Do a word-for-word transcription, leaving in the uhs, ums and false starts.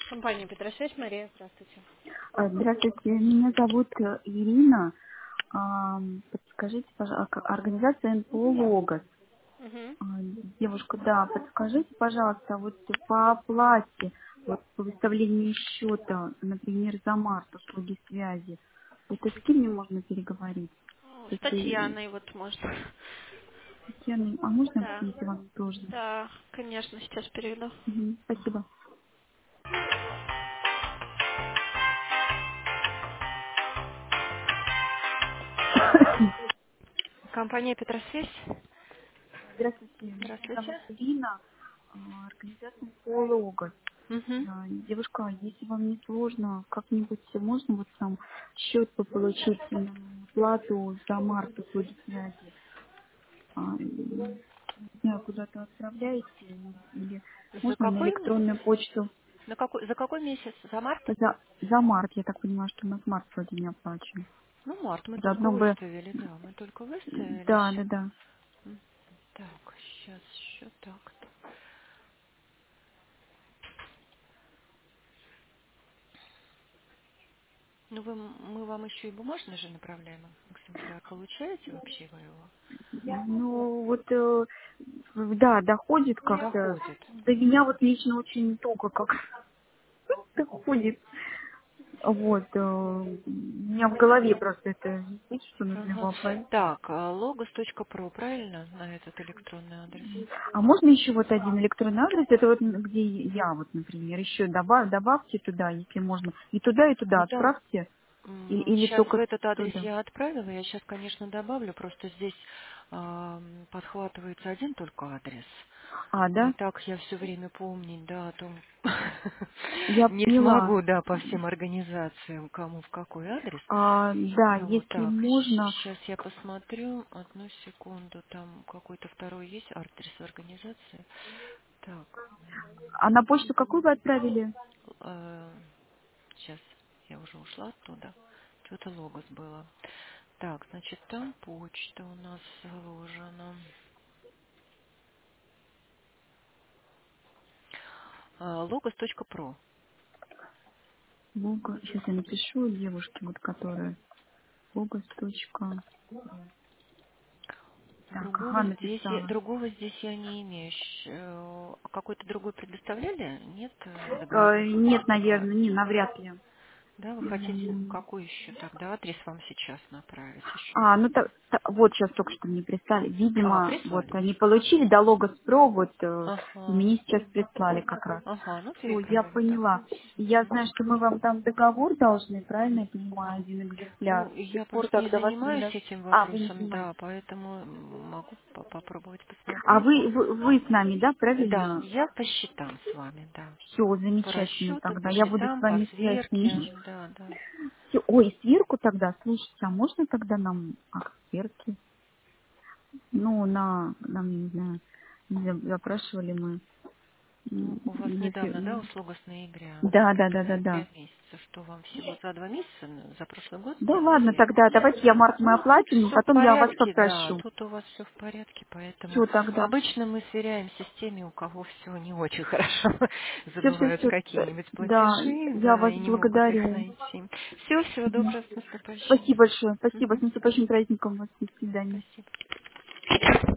Компания Петросвязь, Мария, здравствуйте. А, Здравствуйте, меня зовут э, Ирина. Ам, Подскажите, пожалуйста, организация эн пэ о «Логос». Угу. А, Девушка, да, подскажите, пожалуйста, вот по оплате, вот по выставлению счета, например, за март услуги связи, это с кем мне можно переговорить? С Если Татьяной вот можно. Татьяна, а можно, Да. если вам тоже? Да, конечно, сейчас переведу. Мгм, спасибо. Компания Петросвязь. Здравствуйте, меня зовут Здравствуйте. Ирина, а, организация эн пэ о «Логос». Угу. А, Девушка, если вам не сложно, как-нибудь можно вот сам счет бы получить на плату за март услуги связи? А, Не знаю, куда-то отправляете или За можно на какой месяц? электронную почту На какой, за какой месяц? За март? за, за март, я так понимаю, что у нас март вроде не оплачен. Ну, март мы только Заодно бы, выставили, да, мы только выставили да, да, счет. да. М, Так, сейчас счет так-то. Ну, вы, мы вам еще и бумажный же направляем экземпляр. Получаете вообще вы его? Ну, вот, э, да, доходит как-то. Доходит. До меня вот лично очень туго как доходит. Вот, э, у меня в голове просто это висит, что нужно Ага. его оплатить. Так, а, logos точка про, правильно, на этот электронный адрес? А можно еще вот один электронный адрес, это вот м, где я вот, например, еще добав, добавьте туда, если можно. И туда, и туда Ну там, отправьте. Или, м, или сейчас в только этот адрес туда. я отправила, я сейчас, конечно, добавлю, просто здесь ам, подхватывается один только адрес. А, И да? так я все время помнить, да, о том, Я не поняла. смогу, да, по всем организациям, кому в какой адрес. А, да, Ну вот если так, можно. сейчас я посмотрю, одну секунду, там какой-то второй есть адрес организации. Так, А на почту какую вы отправили? сейчас я уже ушла оттуда. Что-то логос было. Так, значит, там почта у нас заложена. логос точка про. Лого. Сейчас я напишу девушке, вот которая. Логос. точка. Так, ага, Другого здесь, я- написала. другого здесь я не имею. Щ- э, Какой-то другой предоставляли? Нет э, Э, договор нет, этого? наверное, не, навряд ли. Да, вы хотите М, какой еще тогда адрес вам сейчас направить еще? А, ну так, та- вот сейчас только что мне прислали. А, Видимо, вот прислали? они получили до Логос Про, вот э, и Ага, мне сейчас прислали как раз. ага, ну Все, я переправим тогда. поняла. И я знаю, что мы вам там договор должны, правильно я понимаю, один экземпляр. Ну, До сих я пор просто не тогда вас не занимаюсь до- этим А, вы не вопросом, понимаете. да, поэтому могу по- попробовать А посмотреть. вы, вы, вы с нами, да, Да, правильно? я по счетам с вами, да. Все, По замечательно расчету, тогда. по Я буду с счетам, по вами связь сверке, иметь. да, да. Всё. Ой, сверку тогда, слушайте, а можно тогда нам ах, сверки? Ну, на, нам, не знаю, не знаю, запрашивали мы, м, Ну, у вас если... недавно, да, м, услуга с ноября, Да, это да, да, да, ноября да. месяца, что вам всего за два месяца, н- за прошлый год Да ладно, сделали? тогда давайте я март мы Ну, тут оплатим, все в потом я вас порядке, да, попрошу. тут у вас все в порядке, поэтому Все тогда. обычно мы сверяемся с теми, у кого все не очень хорошо, Все, все, забывают все. какие-нибудь Да, платежи, я да, вас и не могут их благодарю. найти. Все, всего Мгм. доброго, с наступающим. Спасибо большое. Спасибо. С Мгм. наступающим праздником вас. До свидания. Спасибо.